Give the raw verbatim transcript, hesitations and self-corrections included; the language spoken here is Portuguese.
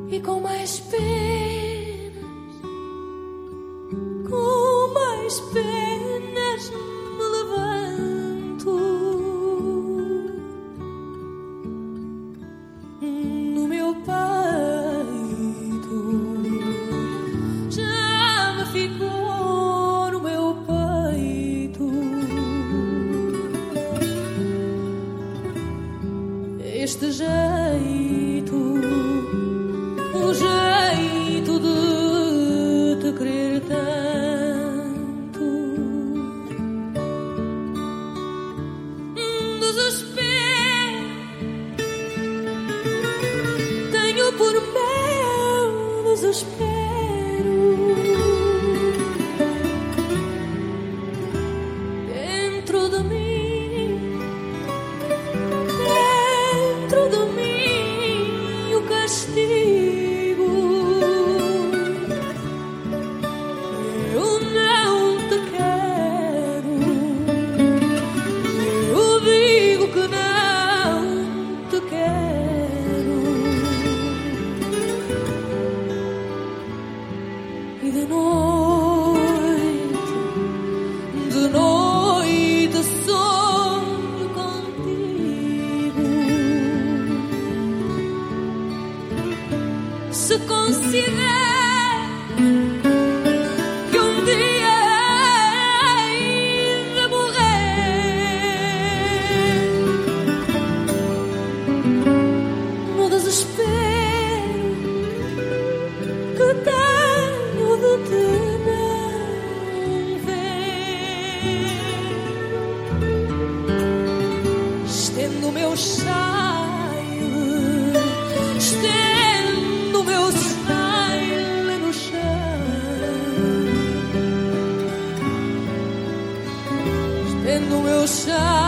e com mais penas, com mais penas me levanto no meu peito, já me ficou no meu peito este jeito, o jeito de te querer tanto. Desespero tenho por meu desespero dentro de mim, dentro de mim o castigo. E de noite, de noite sonho contigo. Se considero que um dia hei de morrer no desespero que tenho de te não ver, estendo o meu style, estendo o meu style no chão, estendo o meu style.